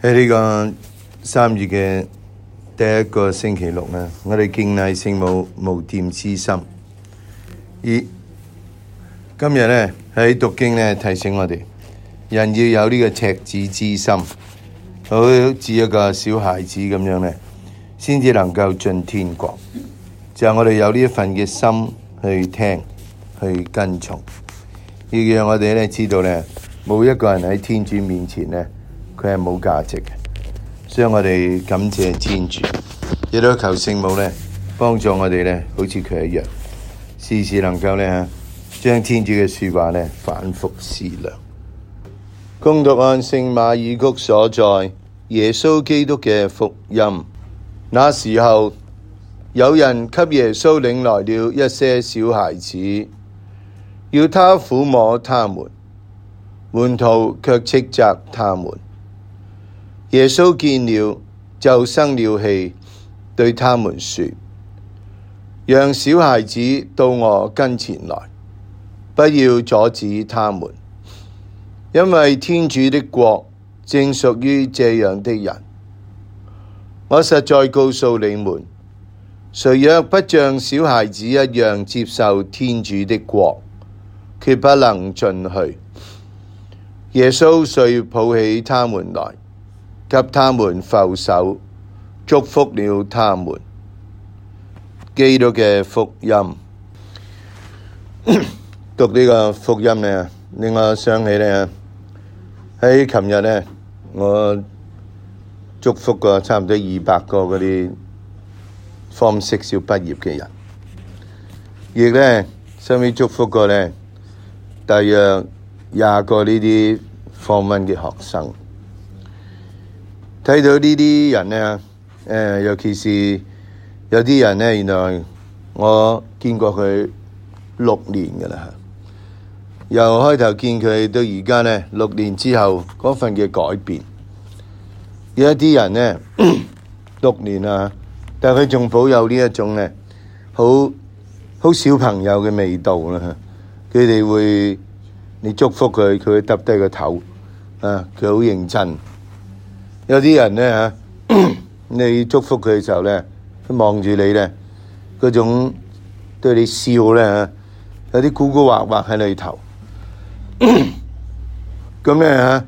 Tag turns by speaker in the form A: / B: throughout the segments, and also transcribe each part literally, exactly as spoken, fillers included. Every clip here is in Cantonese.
A: 喺呢個三月嘅第一個星期六呢，我哋敬禮聖母無玷之心。而今日呢，喺讀經呢提醒我哋，人要有呢個赤子之心，好似一個小孩子咁樣呢，先至能夠進天國。就係我哋有呢一份嘅心去聽、去跟從，要讓我哋呢知道呢，冇一個人喺天主面前呢，佢係冇價值嘅。所以我哋感謝天主，亦都求聖母呢幫助我哋呢，好似佢一樣，時時能夠呢將天主嘅說話呢反覆思量。恭讀按聖馬爾谷所載耶穌基督嘅福音。那時候，有人給耶穌領來了一些小孩子，要他撫摸他們，門徒卻斥責他們。耶穌見了，就生了氣，對他們說：讓小孩子到我跟前來，不要阻止他們，因為天主的國正屬於這樣的人。我實在告訴你們，誰若不像小孩子一樣接受天主的國，決不能進去。耶穌遂抱起他們來，給他們覆手，祝福了他們。基督嘅福音。讀呢個福音呢，令我想起呢，喺琴日呢，我祝福過差唔多二百個嗰啲 Form Six 要畢業嘅人，亦呢，收尾祝福過呢，大約廿個呢啲 Form One 嘅學生。睇到呢啲人呢，誒、呃，尤其是有啲人呢，原來我見過佢六年㗎喇，由開頭見佢到而家呢，六年之後嗰份嘅改變。有一啲人呢，六年啊，但係佢仲保有呢一種呢，好好小朋友嘅味道啦。佢哋會你祝福佢，佢會耷低個頭啊，佢好認真。有啲人呢，你祝福佢嘅時候呢，佢望住你呢，嗰種對你笑呢，有啲古古惑惑喺裏頭。咁呢，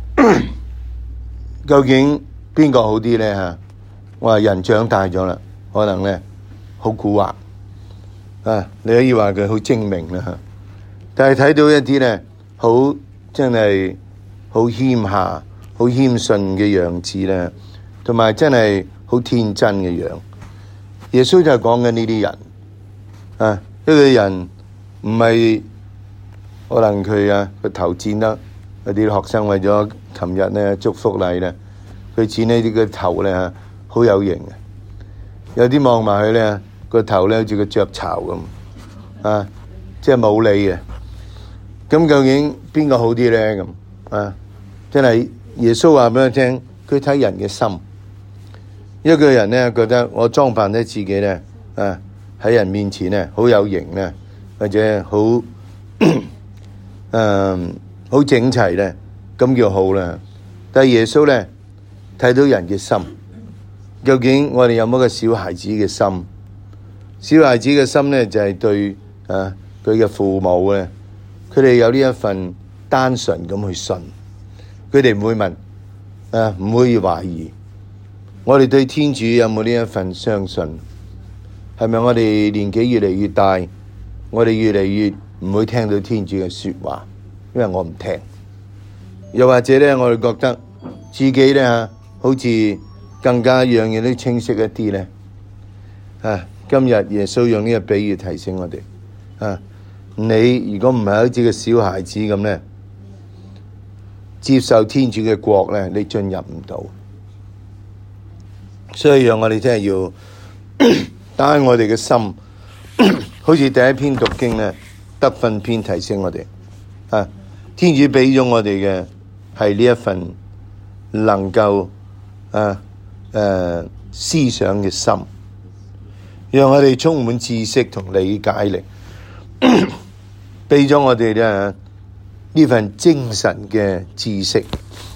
A: 究竟邊個好啲呢？我話人長大咗啦，可能呢好古惑啊，你可以話佢好精明啦。但係睇到一啲呢，好真係好謙下、好謙遜嘅樣子咧，同埋真係好天真嘅樣。耶穌就係講緊呢啲人啊，呢個人唔係可能佢啊個頭剪得有啲學生為咗琴日咧祝福禮咧，佢剪呢啲個頭咧好有型嘅。有啲望埋佢咧個頭咧好似個雀巢咁啊，即係冇理嘅。咁究竟邊個好啲咧？咁啊，真係。耶穌話俾我聽，佢睇人嘅心。一個人呢，覺得我裝扮得自己呢，啊喺人面前呢好有型呢，或者好誒好整齊呢，咁叫好啦。但係耶穌呢睇到人嘅心，究竟我哋有冇個小孩子嘅心？小孩子嘅心呢，就係、是、對啊佢嘅父母呢，佢哋有呢一份單純咁去信。佢哋唔會問，啊唔會懷疑。我哋對天主有冇呢一份相信？係咪我哋年紀越嚟越大，我哋越嚟越唔會聽到天主嘅說話，因為我唔聽。又或者咧，我哋覺得自己咧好似更加樣嘢都清晰一啲咧。啊，今日耶穌用呢個比喻提醒我哋，啊，你如果唔係好似個小孩子咁咧，接受天主嘅國咧，你進入唔到，所以讓我哋真係要打開我哋嘅心，好似第一篇讀經咧，德訓篇提醒我哋啊，天主俾咗我哋嘅係呢一份能夠啊誒、啊、思想嘅心，讓我哋充滿知識同理解力，俾咗我哋咧。呢份精神嘅知識，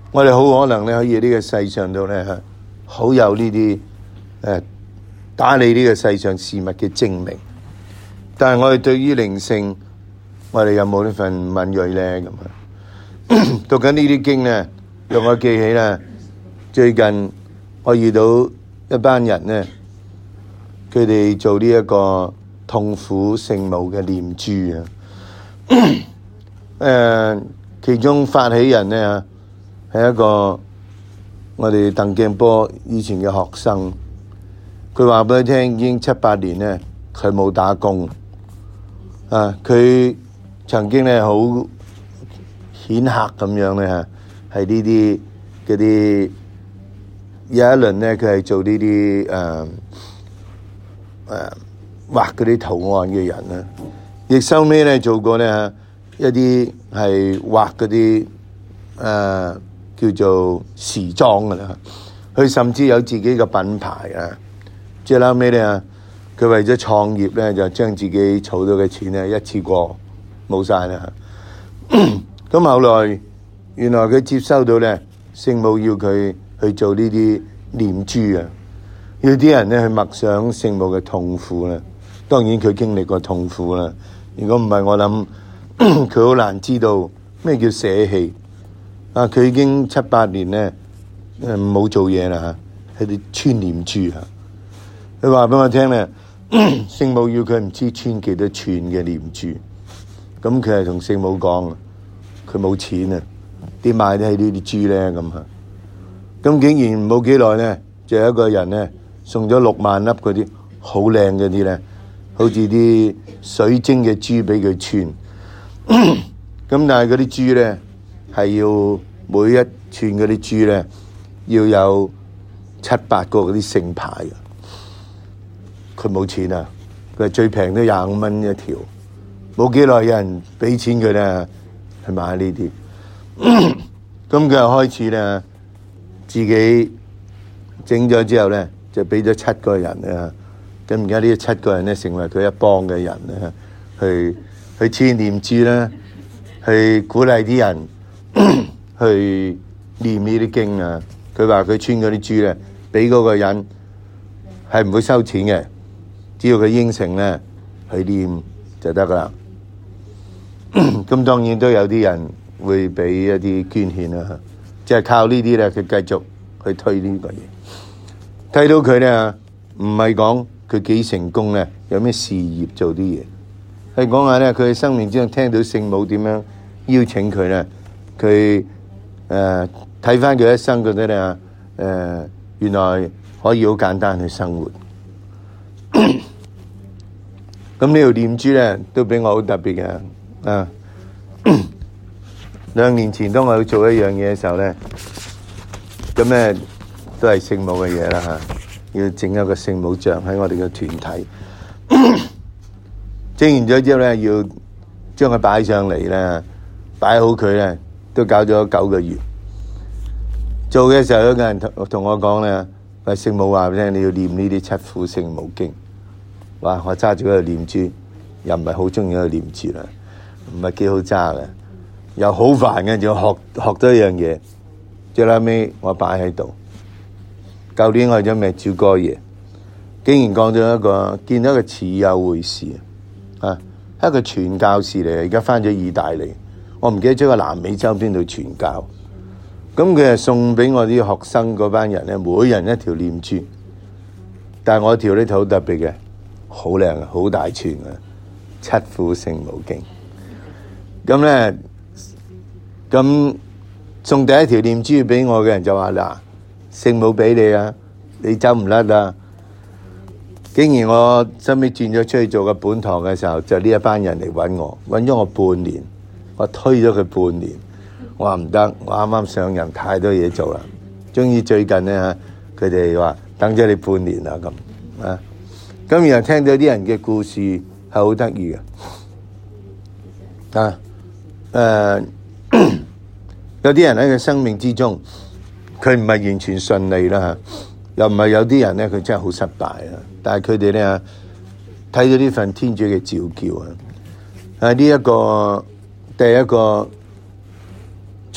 A: 我哋好可能咧可以呢個世上度咧好有呢啲誒打理呢個世上事物嘅精明，但係我哋對於靈性，我哋有冇呢份敏鋭咧？咁啊，讀緊呢啲經咧，讓我記起咧，最近我遇到一班人咧，佢哋做呢一個痛苦聖母嘅念珠啊。誒、呃，其中發起人咧係一個我哋鄧鏡波以前嘅學生，佢話俾你聽，已經七八年咧，佢冇打工啊。佢曾經咧好顯赫咁樣咧嚇，係呢啲嗰啲有一輪咧，佢係做呢啲誒誒畫嗰啲圖案嘅人啦。亦收尾咧做過咧一啲係畫嗰啲誒叫做時裝㗎啦。佢甚至有自己嘅品牌啊。最後尾咧，佢為咗創業咧，就將自己儲到嘅錢咧一次過冇晒啦。咁後來原來佢接收到咧，聖母要佢去做呢啲念珠啊，要啲人咧去默想聖母嘅痛苦啦。當然佢經歷過痛苦啦。如果唔係，我諗佢好難知道咩叫捨棄啊！佢已經七八年咧誒冇做嘢啦嚇，喺度穿念珠啊！佢話俾我聽咧，聖母要佢唔知穿幾多寸嘅念珠，咁佢係同聖母講，佢冇錢啊，點買得起呢啲珠咧？咁啊，咁竟然冇幾耐咧，就有一個人咧送咗六萬粒嗰啲好靚嗰啲咧，好似啲水晶嘅珠俾佢穿，咁但係嗰啲珠咧係要每一寸嗰啲珠咧要有七八個嗰啲聖牌嘅。佢冇錢啊！佢最平都廿五蚊一條，冇幾耐有人俾錢佢咧去買呢啲。咁佢又開始咧自己整咗之後咧，就俾咗七個人啊。咁而家呢七個人咧成為佢一幫嘅人咧，去去穿念珠啦，去鼓勵啲人去念呢啲經啊。佢話佢穿嗰啲珠咧，俾嗰個人係唔會收錢嘅。只要佢應承咧去念就得噶啦。咁當然都有啲人會俾一啲捐獻啦，即係靠呢啲咧，佢繼續去推呢個嘢。睇到佢咧，唔係講佢幾成功咧，有咩事業做啲嘢，係講下咧佢喺生命之中聽到聖母點樣邀請佢咧，佢誒睇翻佢一生覺得咧誒原來可以好簡單去生活。咁呢條念珠咧都俾我好特別嘅啊！兩年前當我要做一樣嘢嘅時候咧，咁咧都係聖母嘅嘢啦嚇，要整一個聖母像喺我哋嘅團體。整完咗之後咧，要將佢擺上嚟咧，擺好佢咧，都搞咗九個月。做嘅時候有個人同同我講咧，話聖母話俾你聽，你要念呢啲七苦聖母經。哇！我揸住嗰個念珠，又唔係好中意嗰個念珠啦，唔係幾好揸嘅，又好煩嘅，仲要學學多一樣嘢。最後尾我擺喺度。舊年我去咗咩照歌爺，竟然講咗一個，見到一個似有回事啊！一個傳教士嚟，而家翻咗意大利，我唔記得咗個南美洲邊度傳教。咁佢係送俾我啲學生嗰班人咧，每人一條念珠，但係我條呢條好特別嘅。好靚啊，好大串啊！七苦聖母經，咁咧，咁送第一條念珠俾我嘅人就話嗱，聖母俾你啊，你走唔甩啊！竟然我收尾轉咗出去做個本堂嘅時候，就呢一班人嚟揾我，揾咗我半年，我推咗佢半年，我話唔得，我啱啱上任太多嘢做啦，終於最近咧，佢哋話等咗你半年啦咁啊。咁然後聽到啲人嘅故事係好得意嘅，啊，誒，有啲人喺佢生命之中，佢唔係完全順利啦，又唔係有啲人咧，佢真係好失敗啊！但係佢哋咧睇到呢份天主嘅召叫啊，啊呢一個第一個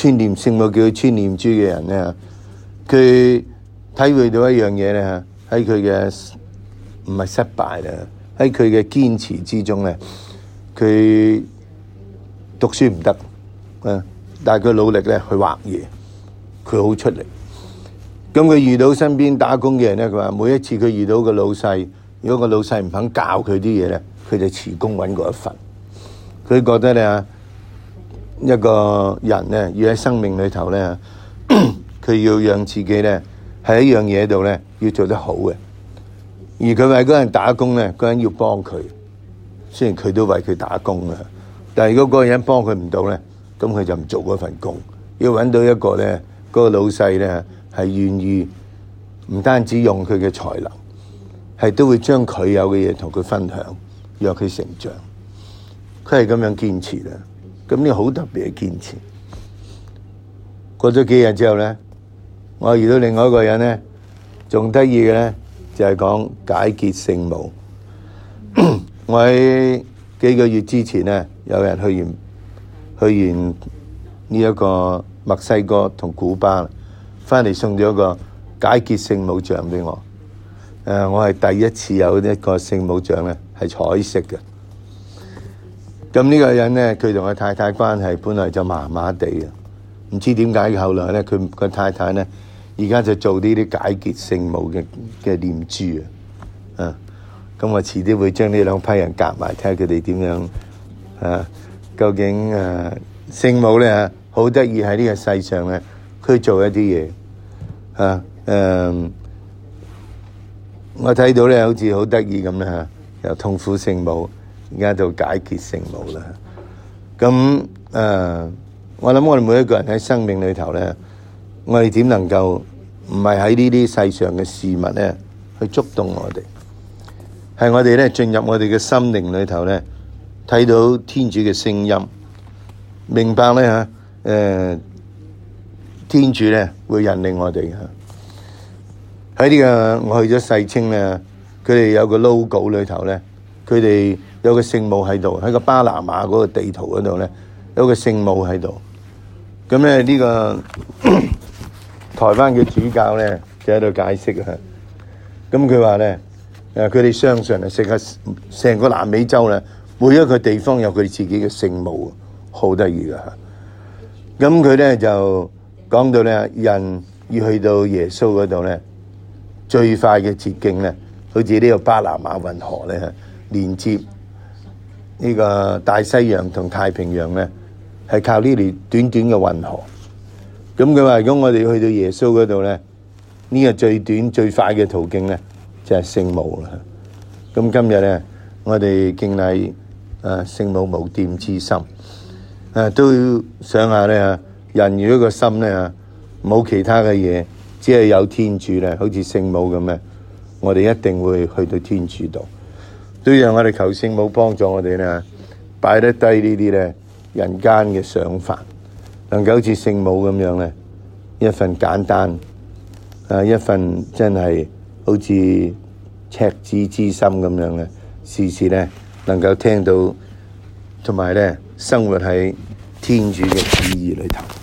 A: 串念聖母叫佢串念珠嘅人咧，佢體會到一樣嘢咧，喺佢嘅唔係失敗啦，喺佢嘅堅持之中咧，佢讀書唔得啊，但係佢努力咧去畫嘢，佢好出力。咁佢遇到身邊打工嘅人咧，佢話每一次佢遇到個老細，如果個老細唔肯教佢啲嘢咧，佢就辭工揾過一份。佢覺得咧，一個人咧要喺生命裏頭咧，佢要讓自己咧喺一樣嘢度咧要做得好嘅。而佢為嗰人打工咧，嗰人要幫佢，雖然佢都為佢打工啦，但係如果嗰個人幫佢唔到咧，咁佢就唔做嗰份工。要揾到一個咧，嗰個老細咧係願意唔單止用佢嘅才能，係都會將佢有嘅嘢同佢分享，讓佢成長。佢係咁樣堅持啦。咁呢個好特別嘅堅持。過咗幾日之後咧，我遇到另外一個人咧，仲得意嘅咧就係講解結聖母。我喺幾個月之前咧，有人去完去完呢一個墨西哥同古巴，翻嚟送咗一個解結聖母像俾我。誒，我係第一次有一個聖母像咧，係彩色嘅。咁呢個人咧，佢同佢太太關係本來就麻麻地嘅，唔知點解後來咧，佢個太太咧，而家就做呢啲解結聖母嘅嘅念珠啊。啊，咁我遲啲會將呢兩批人夾埋，睇下佢哋點樣啊？究竟誒聖母咧好得意喺呢個世上咧，佢做一啲嘢啊誒，我睇到咧好似好得意咁啦嚇，又痛苦聖母。而家就解結聖母啦，咁誒、呃，我諗我哋每一個人喺生命裏頭咧，我哋點能夠唔係喺呢啲世上嘅事物咧去觸動我哋？係我哋咧進入我哋嘅心靈裏頭咧，睇到天主嘅聲音，明白咧嚇誒，天主咧會引領我哋嚇。喺呢個我去咗世青咧，佢哋有個 logo 裏頭咧，佢哋有個聖母喺度，喺個巴拿馬嗰個地圖嗰度咧，有個聖母喺度。咁咧呢個台灣嘅主教咧就喺度解釋啊。咁佢話咧，誒佢哋相信啊，成個成個南美洲咧，每一個地方有佢自己嘅聖母，好得意噶嚇。咁佢咧就講到咧，人要去到耶穌嗰度咧，最快嘅捷徑咧，好似呢個巴拿馬運河咧，連接呢個大西洋同太平洋咧，係靠呢條短短嘅運河。咁佢話：如果我哋去到耶穌嗰度咧，呢個最短最快嘅途徑咧，就係聖母啦。咁今日咧，我哋敬禮誒聖母無玷之心，誒都想下咧，人如果個心咧冇其他嘅嘢，只係有天主咧，好似聖母咁咧，我哋一定會去到天主度。都讓我哋求聖母幫助我哋咧，擺得低呢啲咧人間嘅想法，能夠好似聖母咁樣咧，一份簡單，啊一份真係好似赤子之心咁樣咧，時時咧能夠聽到，同埋咧生活喺天主嘅旨意裏頭。